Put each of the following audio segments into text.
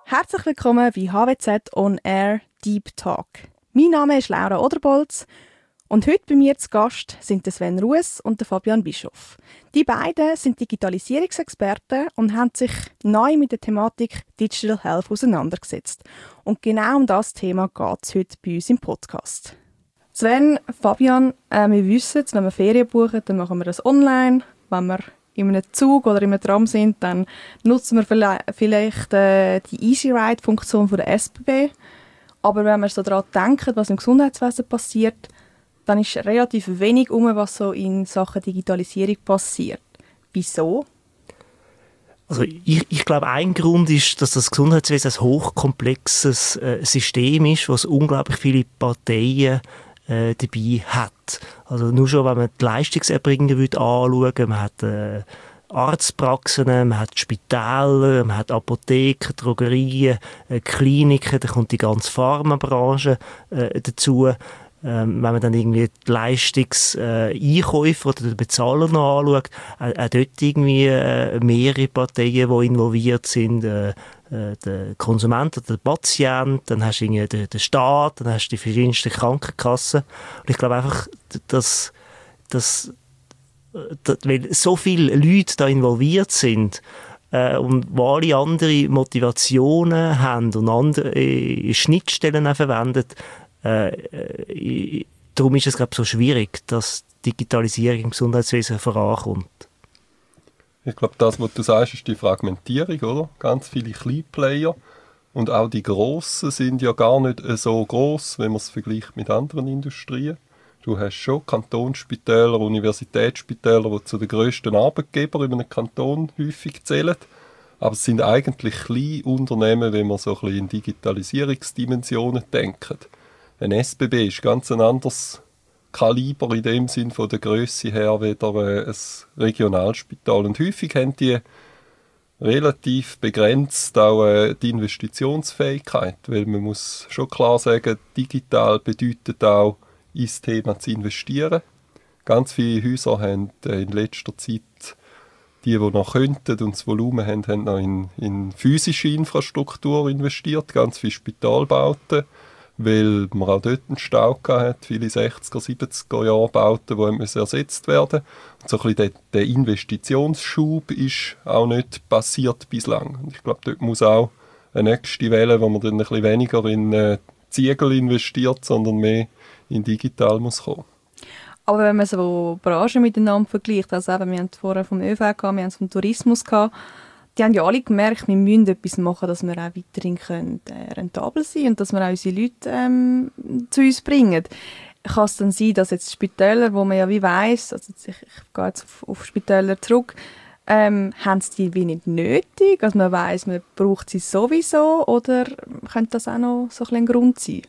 Herzlich willkommen bei HWZ On Air Deep Talk. Mein Name ist Laura Oderbolz und heute bei mir zu Gast sind Sven Ruess und Fabian Bischoff. Die beiden sind Digitalisierungsexperten und haben sich neu mit der Thematik Digital Health auseinandergesetzt. Und genau um das Thema geht es heute bei uns im Podcast. Sven, Fabian, wir wissen, wenn wir Ferien buchen, dann machen wir das online. Wenn wir in einem Zug oder in einem Tram sind, dann nutzen wir vielleicht die Easy Ride-Funktion von der SBB. Aber wenn wir so daran denken, was im Gesundheitswesen passiert, dann ist relativ wenig was so in Sachen Digitalisierung passiert. Wieso? Also ich glaube, ein Grund ist, dass das Gesundheitswesen ein hochkomplexes System ist, was unglaublich viele Parteien dabei hat. Also nur schon, wenn man die Leistungserbringer anschauen, man hat Arztpraxen, man hat Spitäler, man hat Apotheken, Drogerien, Kliniken, da kommt die ganze Pharmabranche dazu. Wenn man dann irgendwie die Leistungseinkäufer oder den Bezahler noch anschaut, auch dort irgendwie mehrere Parteien, die involviert sind, der Konsument oder der Patient, dann hast du irgendwie den Staat, dann hast du die verschiedensten Krankenkassen. Und ich glaube einfach, dass weil so viele Leute da involviert sind und alle andere Motivationen haben und andere Schnittstellen auch verwendet, darum ist es, glaube ich, so schwierig, dass Digitalisierung im Gesundheitswesen vorankommt. Ich glaube, das, was du sagst, ist die Fragmentierung, oder? Ganz viele Kleinplayer und auch die Grossen sind ja gar nicht so gross, wenn man es vergleicht mit anderen Industrien. Du hast schon Kantonsspitäler, Universitätsspitäler, die zu den grössten Arbeitgebern in einem Kanton häufig zählen. Aber es sind eigentlich kleine Unternehmen, wenn man so ein bisschen in Digitalisierungsdimensionen denkt. Ein SBB ist ganz ein anderes Kaliber in dem Sinn von der Grösse her wie ein Regionalspital. Und häufig haben die relativ begrenzt auch die Investitionsfähigkeit, weil man muss schon klar sagen, digital bedeutet auch, ins Thema zu investieren. Ganz viele Häuser haben in letzter Zeit, die noch könnten und das Volumen haben noch in physische Infrastruktur investiert, ganz viele Spitalbauten, weil man auch dort einen Stau hatte, viele 60er, 70er Jahre Bauten, die ersetzt werden mussten. Und so ein bisschen der Investitionsschub ist auch nicht passiert bislang. Und ich glaube, dort muss auch eine nächste Welle, wo man dann ein bisschen weniger in Ziegel investiert, sondern mehr in digital muss kommen. Aber wenn man so Branchen miteinander vergleicht, also eben, wir haben vorher vom ÖV gehabt, wir haben es vom Tourismus gehabt, die haben ja alle gemerkt, wir müssen etwas machen, dass wir auch weiterhin rentabel sein können und dass wir auch unsere Leute zu uns bringen. Kann es dann sein, dass jetzt Spitäler, wo man ja wie weiss, also ich gehe jetzt auf Spitäler zurück, haben sie die wie nicht nötig? Also man weiss, man braucht sie sowieso, oder könnte das auch noch so ein Grund sein?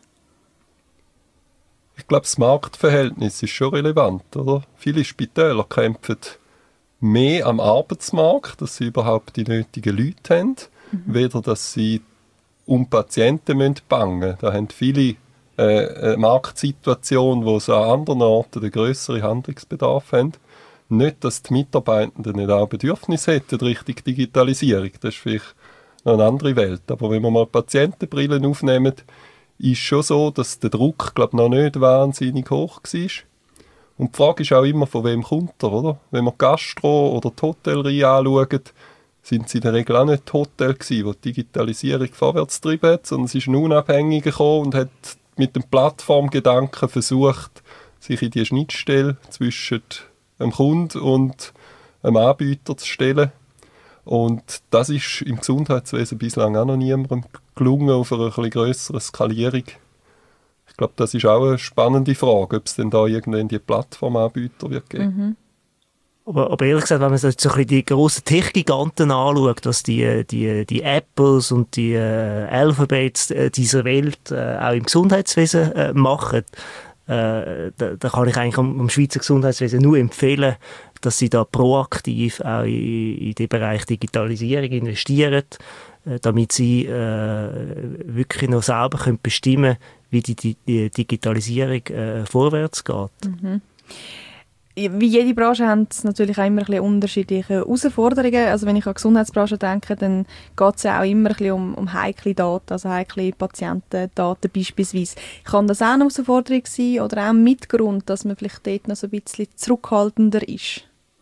Ich glaube, das Marktverhältnis ist schon relevant, oder? Viele Spitäler kämpfen mehr am Arbeitsmarkt, dass sie überhaupt die nötigen Leute haben, weder dass sie um Patienten bangen müssen. Da haben viele eine Marktsituation, wo sie an anderen Orten den grösseren Handlungsbedarf haben. Nicht, dass die Mitarbeitenden nicht auch Bedürfnisse hätten Richtung Digitalisierung. Das ist vielleicht noch eine andere Welt. Aber wenn wir mal Patientenbrillen aufnehmen, ist schon so, dass der Druck, glaube ich, noch nicht wahnsinnig hoch war. Und die Frage ist auch immer, von wem kommt er, oder? Wenn wir die Gastro- oder die Hotellerie anschauen, sind sie in der Regel auch nicht die Hotels gewesen, die die Digitalisierung vorwärts getrieben hat, sondern es ist ein Unabhängiger gekommen und hat mit dem Plattformgedanken versucht, sich in die Schnittstelle zwischen einem Kunden und einem Anbieter zu stellen. Und das ist im Gesundheitswesen bislang auch noch niemandem gelungen auf einer etwas grösseren Skalierung. Ich glaube, das ist auch eine spannende Frage, ob es denn da irgendwann die Plattformanbieter wird geben. Aber ehrlich gesagt, wenn man sich so ein bisschen die grossen Tech-Giganten anschaut, dass die Apples und die Alphabets dieser Welt auch im Gesundheitswesen machen, da kann ich eigentlich am Schweizer Gesundheitswesen nur empfehlen, dass sie da proaktiv auch in den Bereich Digitalisierung investieren, damit sie wirklich noch selber bestimmen können, wie die Digitalisierung vorwärts geht. Wie jede Branche haben es natürlich auch immer ein bisschen unterschiedliche Herausforderungen. Also wenn ich an die Gesundheitsbranche denke, dann geht es ja auch immer ein bisschen um heikle Daten, also heikle Patientendaten beispielsweise. Kann das auch eine Herausforderung sein oder auch ein Mitgrund, dass man vielleicht dort noch so ein bisschen zurückhaltender ist?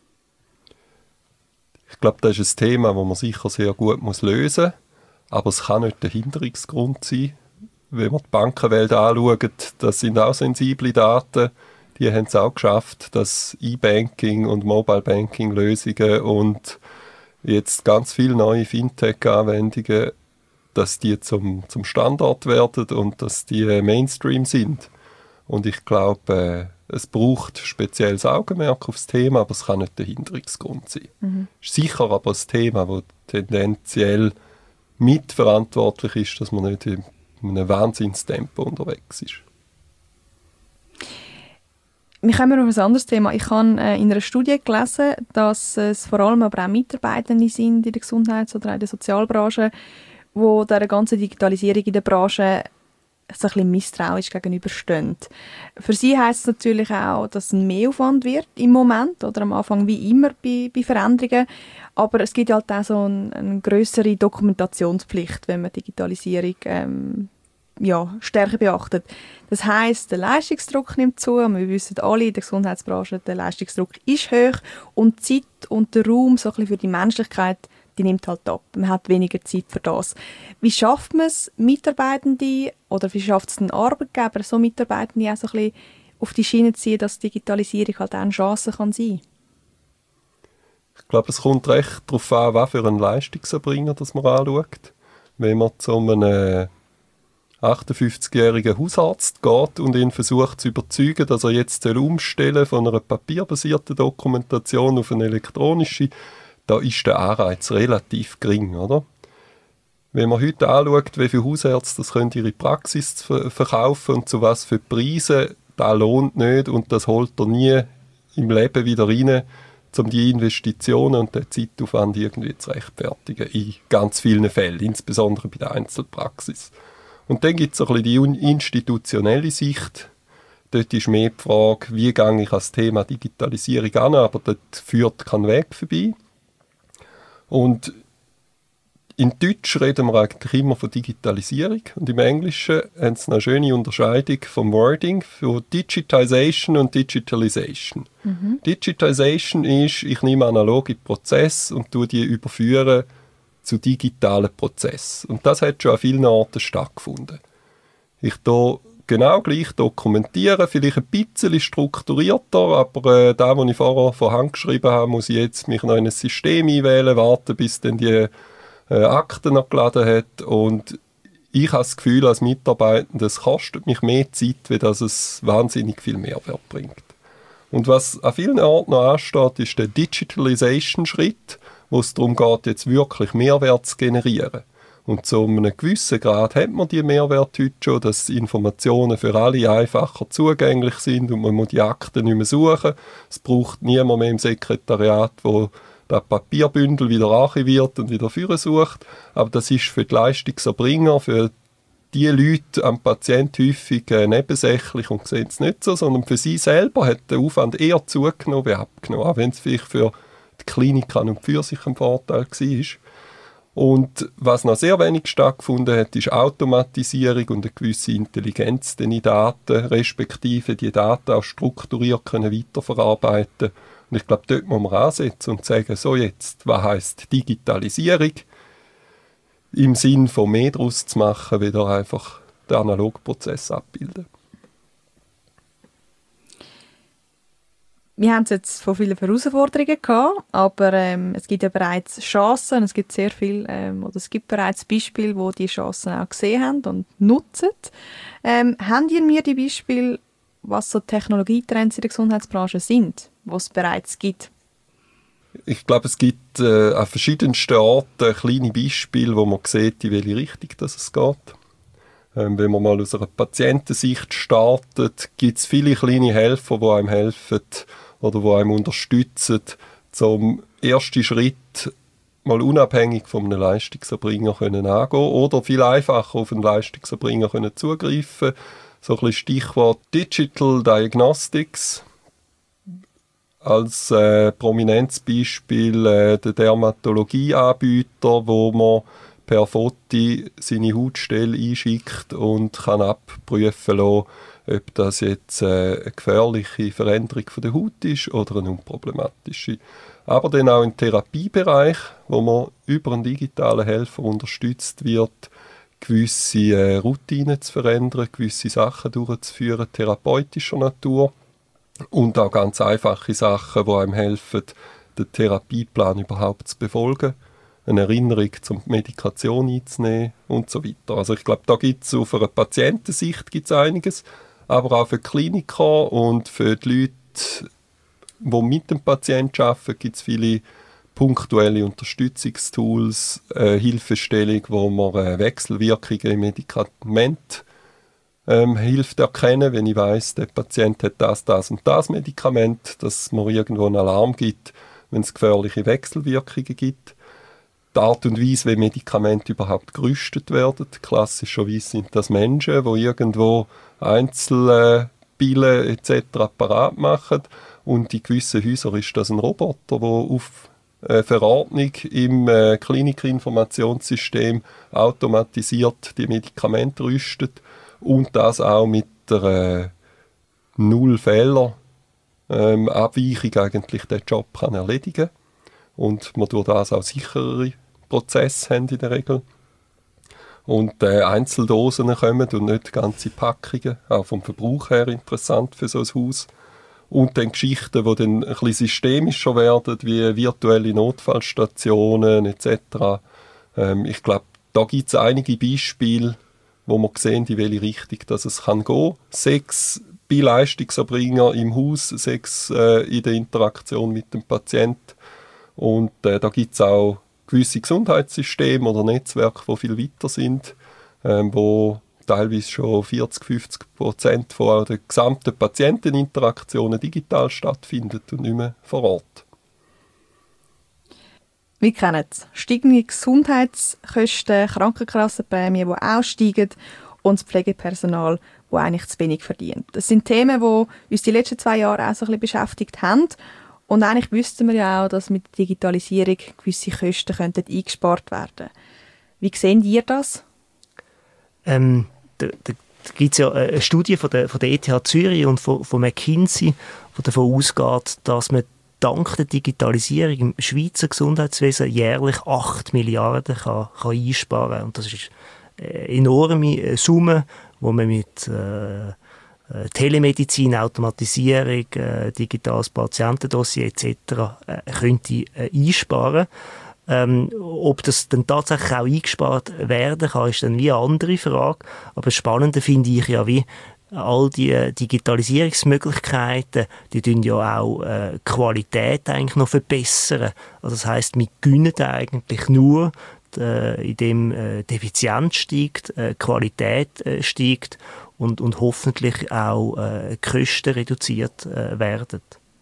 Ich glaube, das ist ein Thema, das man sicher sehr gut lösen muss. Aber es kann nicht der Hinderungsgrund sein. Wenn man die Bankenwelt anschaut, das sind auch sensible Daten. Die haben es auch geschafft, dass E-Banking und Mobile-Banking-Lösungen und jetzt ganz viele neue Fintech-Anwendungen, dass die zum Standard werden und dass die Mainstream sind. Und ich glaube, es braucht spezielles Augenmerk aufs Thema, aber es kann nicht der Hinderungsgrund sein. Es ist sicher aber ein Thema, das tendenziell mitverantwortlich ist, dass man nicht in einem Wahnsinnstempo unterwegs ist. Wir kommen auf ein anderes Thema. Ich habe in einer Studie gelesen, dass es vor allem aber auch Mitarbeitende sind in der Gesundheits- oder in der Sozialbranche, die dieser ganzen Digitalisierung in der Branche so ein bisschen misstrauisch gegenüberstehen. Für sie heisst es natürlich auch, dass ein Mehraufwand wird im Moment oder am Anfang wie immer bei Veränderungen. Aber es gibt halt auch so eine grössere Dokumentationspflicht, wenn man Digitalisierung stärker beachtet. Das heisst, der Leistungsdruck nimmt zu. Wir wissen alle, in der Gesundheitsbranche, der Leistungsdruck ist hoch und die Zeit und der Raum so ein bisschen für die Menschlichkeit, die nimmt halt ab. Man hat weniger Zeit für das. Wie schafft man es, Mitarbeitende oder wie schafft es den Arbeitgeber, so Mitarbeitende auch so ein bisschen auf die Schiene zu ziehen, dass Digitalisierung halt auch eine Chance kann sein? Ich glaube, es kommt recht darauf an, was für einen Leistungserbringer das man anschaut. Wenn man zu einem 58-jährigen Hausarzt geht und ihn versucht zu überzeugen, dass er jetzt umstellen von einer papierbasierten Dokumentation auf eine elektronische, da ist der Anreiz relativ gering, oder? Wenn man heute anschaut, wie viele Hausärzte das können ihre Praxis verkaufen und zu was für Preise, das lohnt nicht und das holt er nie im Leben wieder rein, um die Investitionen und den Zeitaufwand irgendwie zu rechtfertigen, in ganz vielen Fällen, insbesondere bei der Einzelpraxis. Und dann gibt es ein bisschen die institutionelle Sicht. Dort ist mehr die Frage, wie gehe ich das Thema Digitalisierung an, aber dort führt kein Weg vorbei. Und in Deutsch reden wir eigentlich immer von Digitalisierung und im Englischen haben sie eine schöne Unterscheidung vom Wording für Digitization und Digitalization. Digitization ist, ich nehme analoge Prozesse und tue die überführen zu digitalen Prozessen. Und das hat schon an vielen Orten stattgefunden. Ich tue genau gleich dokumentieren, vielleicht ein bisschen strukturierter, aber das, was ich vorher von Hand geschrieben habe, muss ich jetzt mich noch in ein System einwählen, warten, bis dann die Akten noch geladen hat. Und ich habe das Gefühl, als Mitarbeitender, es kostet mich mehr Zeit, wie dass es wahnsinnig viel Mehrwert bringt. Und was an vielen Orten noch ansteht, ist der Digitalization-Schritt, wo es darum geht, jetzt wirklich Mehrwert zu generieren. Und zu einem gewissen Grad hat man die Mehrwert heute schon, dass Informationen für alle einfacher zugänglich sind und man muss die Akten nicht mehr suchen. Es braucht niemand mehr im Sekretariat, wo das Papierbündel wieder archiviert und wieder führen sucht. Aber das ist für die Leistungserbringer, für die Leute am Patient häufig nebensächlich und sehen es nicht so, sondern für sie selber hat der Aufwand eher zugenommen wie abgenommen, auch wenn es vielleicht für die Klinik an und für sich ein Vorteil war. Und was noch sehr wenig stattgefunden hat, ist Automatisierung und eine gewisse Intelligenz in den Daten, respektive die Daten auch strukturiert können weiterverarbeiten. Und ich glaube, dort muss man ansetzen und sagen, so jetzt, was heisst Digitalisierung? Im Sinn von mehr daraus zu machen, wieder einfach den Analogprozess abbilden. Wir haben es jetzt von vielen Herausforderungen gehabt, aber es gibt ja bereits Chancen, es gibt sehr viel, oder es gibt bereits Beispiele, wo die Chancen auch gesehen haben und nutzen. Haben ihr mir die Beispiele, was so Technologietrends in der Gesundheitsbranche sind, was es bereits gibt? Ich glaube, es gibt an verschiedensten Orten kleine Beispiele, wo man sieht, in welche Richtung es geht. Wenn man mal aus einer Patientensicht startet, gibt es viele kleine Helfer, die einem helfen oder die einem unterstützen, zum ersten Schritt mal unabhängig von einem Leistungserbringer können angehen oder viel einfacher auf einen Leistungserbringer können zugreifen. So ein bisschen Stichwort Digital Diagnostics. als prominentes Beispiel der Dermatologieanbieter, wo man per Foto seine Hautstelle einschickt und kann abprüfen lassen, ob das jetzt eine gefährliche Veränderung von der Haut ist oder eine unproblematische. Aber dann auch im Therapiebereich, wo man über einen digitalen Helfer unterstützt wird, gewisse Routinen zu verändern, gewisse Sachen durchzuführen, therapeutischer Natur und auch ganz einfache Sachen, die einem helfen, den Therapieplan überhaupt zu befolgen, eine Erinnerung zum Medikation einzunehmen und so weiter. Also ich glaube, da gibt es auf einer Patientensicht gibt's einiges, aber auch für Kliniker und für die Leute, die mit dem Patienten arbeiten, gibt es viele punktuelle Unterstützungstools, Hilfestellung, wo man Wechselwirkungen im Medikament hilft erkennen, wenn ich weiss, der Patient hat das und das Medikament, dass man irgendwo einen Alarm gibt, wenn es gefährliche Wechselwirkungen gibt. Die Art und Weise, wie Medikamente überhaupt gerüstet werden. Klassischerweise sind das Menschen, die irgendwo Einzelpillen etc. parat machen. Und in gewissen Häusern ist das ein Roboter, der auf Verordnung im Klinikinformationssystem automatisiert die Medikamente rüstet und das auch mit der Null-Fehler-Abweichung eigentlich den Job kann erledigen. Und man durch das auch sicherere Prozesse haben in der Regel. Und Einzeldosen kommen und nicht ganze Packungen. Auch vom Verbrauch her interessant für so ein Haus. Und dann Geschichten, die dann ein bisschen systemischer werden, wie virtuelle Notfallstationen etc. Ich glaube, da gibt es einige Beispiele, wo man sehen, in welche Richtung dass es gehen kann. 6 bei Leistungserbringer im Haus, 6 in der Interaktion mit dem Patienten. Und da gibt es auch gewisse Gesundheitssysteme oder Netzwerke, die viel weiter sind, wo teilweise schon 40-50% von der gesamten Patienteninteraktionen digital stattfindet und nicht mehr vor Ort. Wir kennen es. Steigende Gesundheitskosten, Krankenkassenprämien, die auch steigen, und das Pflegepersonal, das eigentlich zu wenig verdient. Das sind Themen, die uns die letzten 2 Jahre auch so ein bisschen beschäftigt haben. Und eigentlich wüssten wir ja auch, dass mit der Digitalisierung gewisse Kosten eingespart werden könnten. Wie sehen ihr das? Da gibt es ja eine Studie von der ETH Zürich und von McKinsey, die davon ausgeht, dass man dank der Digitalisierung im Schweizer Gesundheitswesen jährlich 8 Milliarden kann einsparen kann. Und das ist eine enorme Summe, die man mit Telemedizin, Automatisierung, digitales Patientendossier etc. Könnte einsparen. Ob das dann tatsächlich auch eingespart werden kann, ist dann wie eine andere Frage. Aber das Spannende finde ich ja, wie all die Digitalisierungsmöglichkeiten, die tun ja auch die Qualität eigentlich noch verbessern. Also das heisst, wir gewinnen eigentlich nur, indem die Effizienz steigt, die Qualität steigt und hoffentlich auch die Kosten reduziert werden.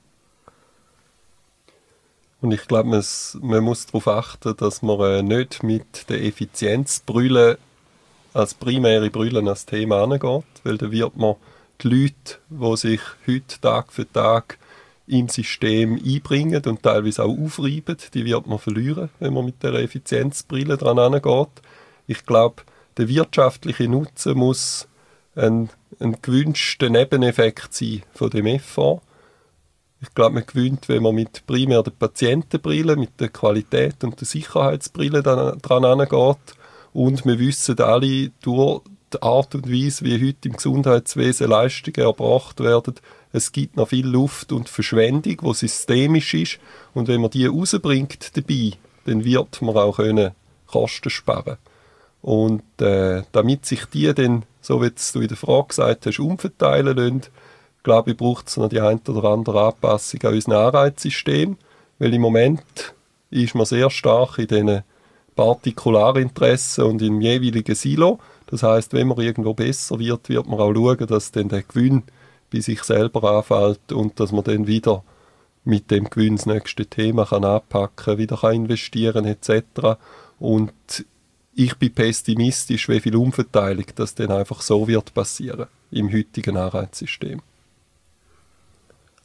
Und ich glaube, man muss darauf achten, dass man nicht mit der Effizienzbrille als primäre Brille an das Thema angeht, weil dann wird man die Leute, die sich heute Tag für Tag im System einbringen und teilweise auch aufreiben, die wird man verlieren, wenn man mit der Effizienzbrille dran angeht. Ich glaube, der wirtschaftliche Nutzen muss ein gewünschter Nebeneffekt sein von dem Effort. Ich glaube, man gewinnt, wenn man mit primär der Patientenbrille, mit der Qualität und der Sicherheitsbrille dran angeht. Und wir wissen alle, durch die Art und Weise, wie heute im Gesundheitswesen Leistungen erbracht werden, es gibt noch viel Luft und Verschwendung, die systemisch ist. Und wenn man die rausbringt dabei, dann wird man auch Kosten sparen. Und damit sich die dann, so wie du in der Frage gesagt hast, umverteilen lassen, glaube ich, braucht es noch die ein oder andere Anpassung an unserem Anreizsystem. Weil im Moment ist man sehr stark in diesen Partikularinteressen und im jeweiligen Silo. Das heisst, wenn man irgendwo besser wird, wird man auch schauen, dass dann der Gewinn bei sich selber anfällt und dass man dann wieder mit dem Gewinn das nächste Thema kann anpacken, wieder kann investieren etc. Und ich bin pessimistisch, wie viel Umverteilung das dann einfach so wird passieren im heutigen Anreizsystem.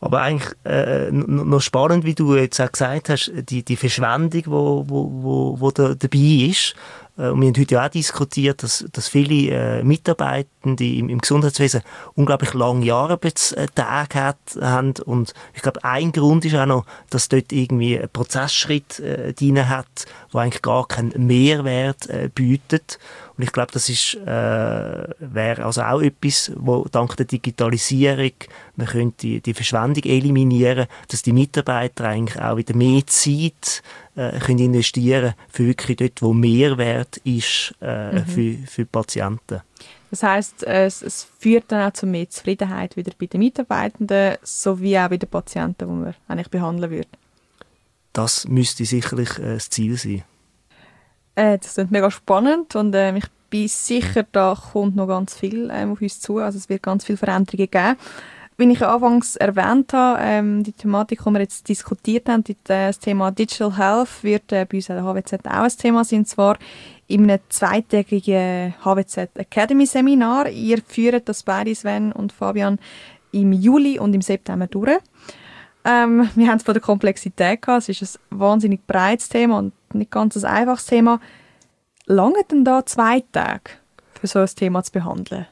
Aber eigentlich noch spannend, wie du jetzt auch gesagt hast, die Verschwendung, wo da dabei ist. Und wir haben heute ja auch diskutiert, dass viele Mitarbeitende im Gesundheitswesen unglaublich lange Arbeitstage haben. Und ich glaube, ein Grund ist auch noch, dass dort irgendwie ein Prozessschritt drin hat, der eigentlich gar keinen Mehrwert bietet. Und ich glaube, das wäre also auch etwas, wo dank der Digitalisierung man könnte die Verschwendung eliminieren, dass die Mitarbeiter eigentlich auch wieder mehr Zeit können investieren für wirklich dort, wo Mehrwert ist für Patienten. Das heisst, es führt dann auch zu mehr Zufriedenheit wieder bei den Mitarbeitenden sowie auch bei den Patienten, die man eigentlich behandeln würde. Das müsste sicherlich das Ziel sein. Das klingt mega spannend und ich bin sicher, da kommt noch ganz viel auf uns zu. Also es wird ganz viele Veränderungen geben. Wie ich anfangs erwähnt habe, die Thematik, die wir jetzt diskutiert haben, das Thema Digital Health, wird bei uns an der HWZ auch ein Thema sein, und zwar in einem zweitägigen HWZ Academy Seminar. Ihr führt das beide, Sven und Fabian, im Juli und im September durch. Wir haben es von der Komplexität gehabt. Es ist ein wahnsinnig breites Thema und nicht ganz ein einfaches Thema. Lange denn da 2 Tage für so ein Thema zu behandeln?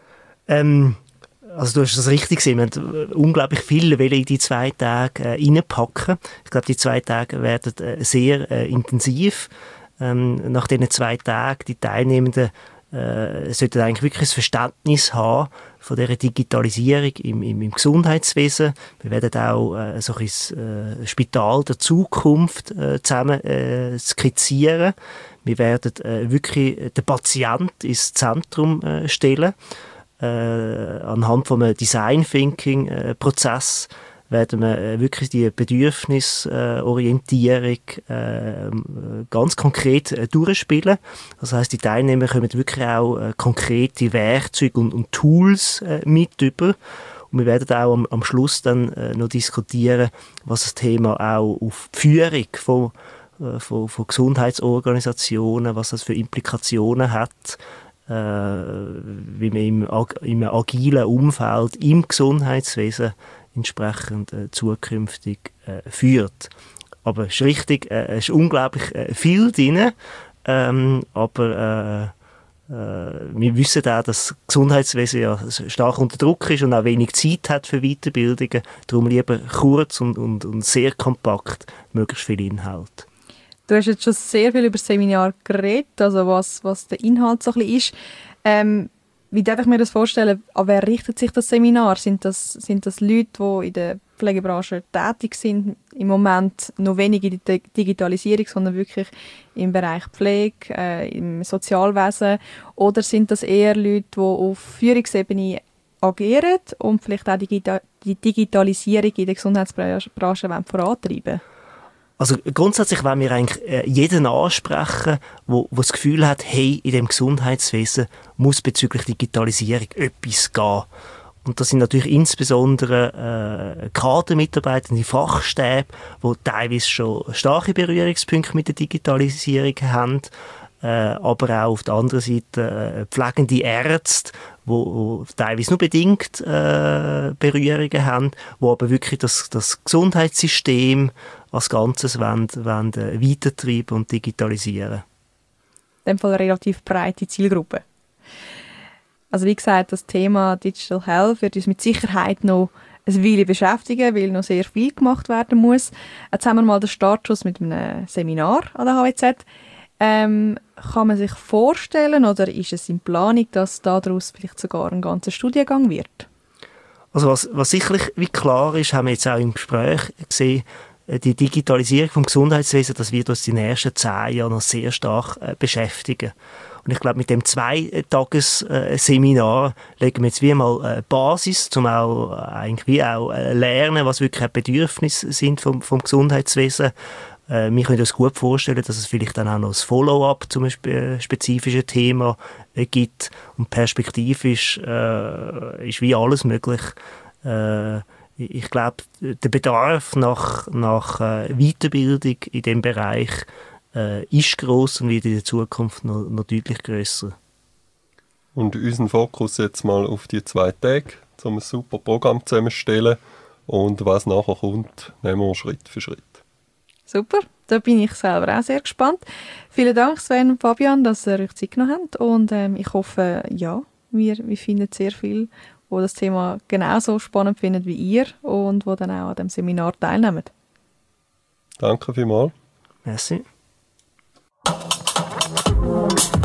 Also du hast das richtig gesehen. Wir haben unglaublich viel in die 2 Tage reinpacken. Ich glaube, die 2 Tage werden sehr intensiv. Nach diesen 2 Tagen, die Teilnehmenden sollten eigentlich wirklich ein Verständnis haben von dieser Digitalisierung im Gesundheitswesen. Wir werden auch so ein Spital der Zukunft zusammen skizzieren. Wir werden wirklich den Patienten ins Zentrum stellen. Anhand von einem Design-Thinking-Prozess werden wir wirklich die Bedürfnisorientierung ganz konkret durchspielen. Das heisst, die Teilnehmer kommen wirklich auch konkrete Werkzeuge und Tools mit über. Und wir werden auch am Schluss dann noch diskutieren, was das Thema auch auf die Führung von Gesundheitsorganisationen, was das für Implikationen hat, wie man im agilen Umfeld im Gesundheitswesen entsprechend zukünftig führt. Aber es ist richtig, es ist unglaublich viel drin, aber wir wissen auch, dass das Gesundheitswesen ja stark unter Druck ist und auch wenig Zeit hat für Weiterbildungen. Darum lieber kurz und sehr kompakt, möglichst viel Inhalt. Du hast jetzt schon sehr viel über das Seminar geredet, also was der Inhalt so ein bisschen ist. Wie darf ich mir das vorstellen? An wer richtet sich das Seminar? Sind das Leute, die in der Pflegebranche tätig sind, im Moment noch wenig in der Digitalisierung, sondern wirklich im Bereich Pflege, im Sozialwesen? Oder sind das eher Leute, die auf Führungsebene agieren und vielleicht auch die Digitalisierung in der Gesundheitsbranche vorantreiben wollen? Also grundsätzlich wollen wir eigentlich jeden ansprechen, der das Gefühl hat, hey, in dem Gesundheitswesen muss bezüglich Digitalisierung etwas gehen. Und das sind natürlich insbesondere Kadermitarbeiter, die Fachstäbe, die teilweise schon starke Berührungspunkte mit der Digitalisierung haben, aber auch auf der anderen Seite pflegende Ärzte, die teilweise nur bedingt Berührungen haben, die aber wirklich das Gesundheitssystem als Ganzes wollen weitertreiben und digitalisieren. In dem Fall eine relativ breite Zielgruppe. Also wie gesagt, das Thema Digital Health wird uns mit Sicherheit noch eine Weile beschäftigen, weil noch sehr viel gemacht werden muss. Jetzt haben wir mal den Startschuss mit einem Seminar an der HWZ. Kann man sich vorstellen oder ist es in Planung, dass daraus vielleicht sogar ein ganzer Studiengang wird? Also was sicherlich wie klar ist, haben wir jetzt auch im Gespräch gesehen, die Digitalisierung vom Gesundheitswesen, das wird uns in den nächsten 10 Jahren noch sehr stark beschäftigen. Und ich glaube, mit dem 2-Tages-Seminar legen wir jetzt wie mal eine Basis, um auch eigentlich wie auch lernen, was wirklich Bedürfnisse sind vom Gesundheitswesen. Wir können uns gut vorstellen, dass es vielleicht dann auch noch ein Follow-up zum spezifischen Thema gibt. Und perspektivisch ist wie alles möglich. Ich glaube, der Bedarf nach Weiterbildung in diesem Bereich ist gross und wird in der Zukunft noch deutlich grösser. Und unseren Fokus jetzt mal auf die 2 Tage, um ein super Programm zusammenzustellen. Und was nachher kommt, nehmen wir Schritt für Schritt. Super, da bin ich selber auch sehr gespannt. Vielen Dank, Sven und Fabian, dass ihr euch Zeit genommen habt. Und ich hoffe, ja, wir finden sehr viel, wo das Thema genauso spannend findet wie ihr und wo dann auch an dem Seminar teilnehmen. Danke vielmals. Merci.